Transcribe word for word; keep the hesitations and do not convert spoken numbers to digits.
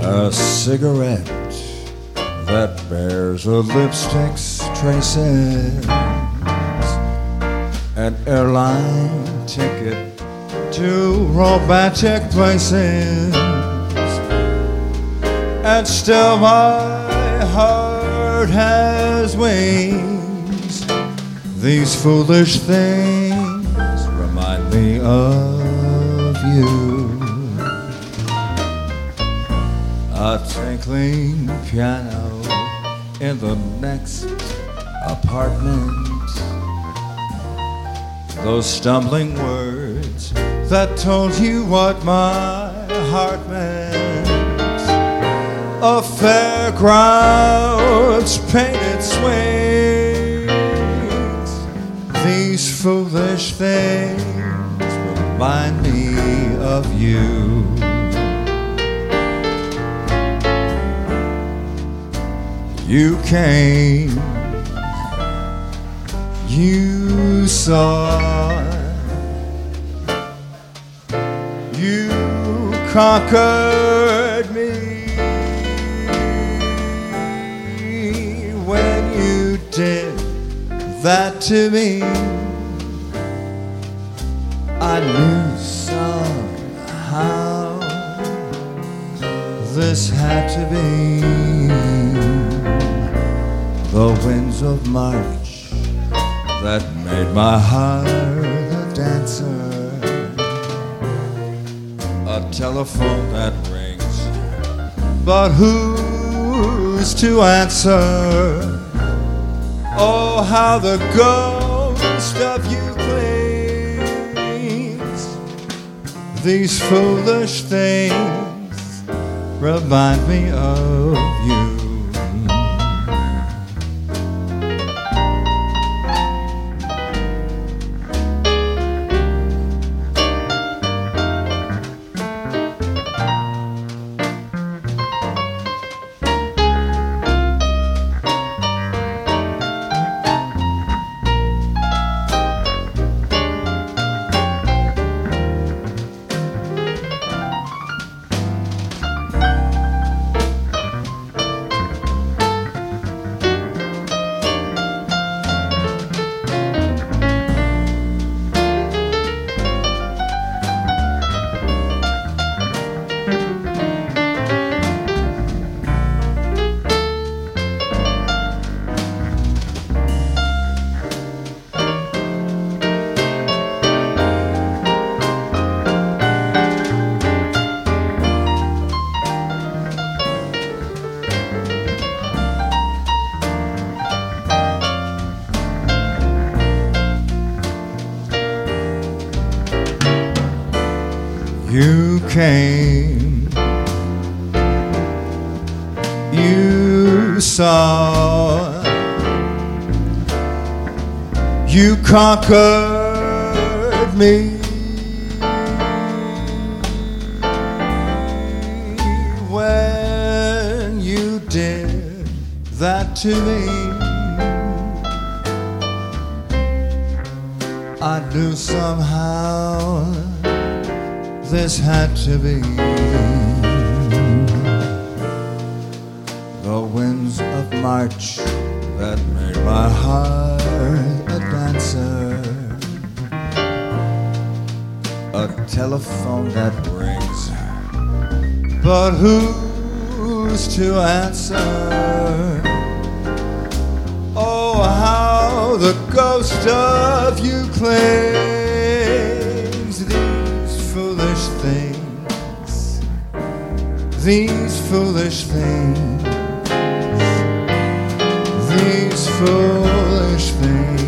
A cigarette that bears a lipstick's traces, an airline ticket to romantic places, and still my heart has wings. These foolish things remind me of you. A tinkling piano in the next apartment, those stumbling words that told you what my heart meant. A fairground's painted swings. These foolish things remind me of you. You came, you saw, you conquered me. When you did that to me, I knew somehow this had to be. The winds of March that made my heart a dancer. A telephone that rings, but who's to answer? Oh, how the ghost of you clings. These foolish things remind me of you. You came, you saw, you conquered me. When you did that to me, I knew somehow this had to be. The winds of March that made my heart a dancer. A telephone that rings, but who's to answer? Oh, how the ghost of you clings. These foolish things, these foolish things, these foolish things.